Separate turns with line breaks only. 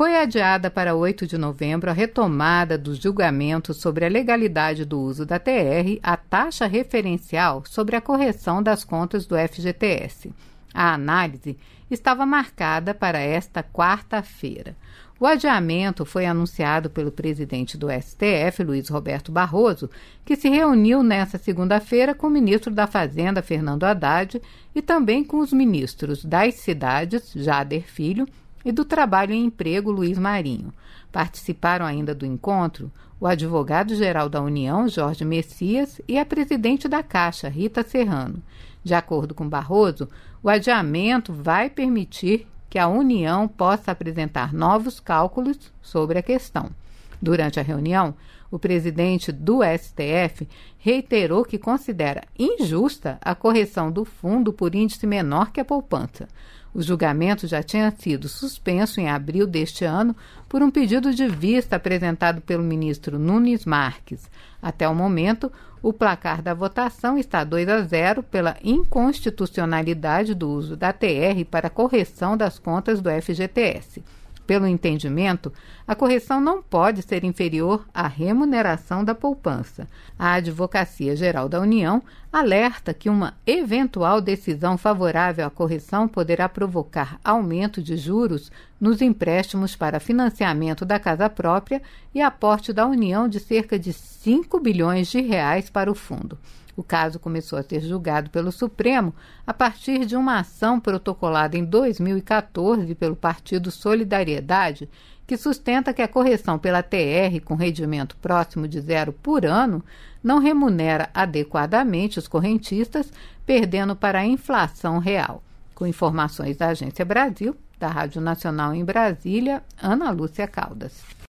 Foi adiada para 8 de novembro a retomada dos julgamentos sobre a legalidade do uso da TR, a taxa referencial sobre a correção das contas do FGTS. A análise estava marcada para esta quarta-feira. O adiamento foi anunciado pelo presidente do STF, Luiz Roberto Barroso, que se reuniu nesta segunda-feira com o ministro da Fazenda, Fernando Haddad, e também com os ministros das Cidades, Jader Filho, e do Trabalho e Emprego, Luiz Marinho. Participaram ainda do encontro o advogado-geral da União, Jorge Messias, e a presidente da Caixa, Rita Serrano. De acordo com Barroso, o adiamento vai permitir que a União possa apresentar novos cálculos sobre a questão. Durante a reunião, o presidente do STF reiterou que considera injusta a correção do fundo por índice menor que a poupança. O julgamento já tinha sido suspenso em abril deste ano por um pedido de vista apresentado pelo ministro Nunes Marques. Até o momento, o placar da votação está 2-0 pela inconstitucionalidade do uso da TR para correção das contas do FGTS. Pelo entendimento, a correção não pode ser inferior à remuneração da poupança. A Advocacia Geral da União alerta que uma eventual decisão favorável à correção poderá provocar aumento de juros nos empréstimos para financiamento da casa própria e aporte da União de cerca de 5 bilhões de reais para o fundo. O caso começou a ser julgado pelo Supremo a partir de uma ação protocolada em 2014 pelo Partido Solidariedade, que sustenta que a correção pela TR com rendimento próximo de zero por ano não remunera adequadamente os correntistas, perdendo para a inflação real. Com informações da Agência Brasil, da Rádio Nacional em Brasília, Ana Lúcia Caldas.